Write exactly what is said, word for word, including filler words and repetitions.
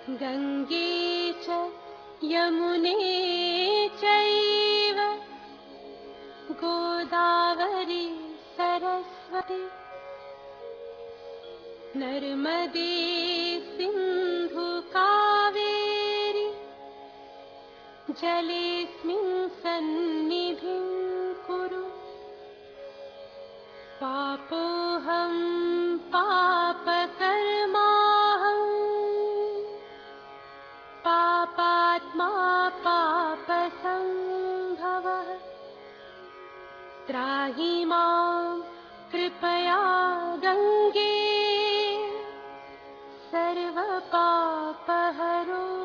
गंगे च यमुने चैव गोदावरी सरस्वती नर्मदे सिन्धु कावेरी जलेऽस्मिन् सन्निधिं कुरु। पापोऽहं पापकर्माहं पापात्मा पापसम्भवः। त्राहि मां कृपया गङ्गे सर्वपापहरो